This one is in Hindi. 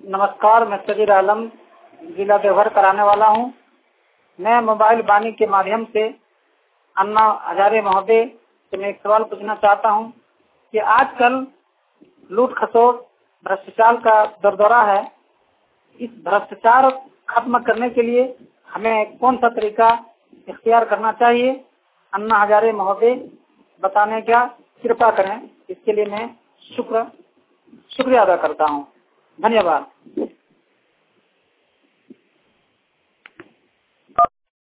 नमस्कार, मैं सजीर आलम जिला देवघर कराने वाला हूँ। मैं मोबाइल वाणी के माध्यम से अन्ना हजारे महोदय से मैं एक सवाल पूछना चाहता हूँ कि आजकल लूट खसोट भ्रष्टाचार का दरदरा है। इस भ्रष्टाचार खत्म करने के लिए हमें कौन सा तरीका इख्तियार करना चाहिए? अन्ना हजारे महोदय बताने का कृपा करें। इसके लिए मैं शुक्रिया अदा करता हूँ। धन्यवाद।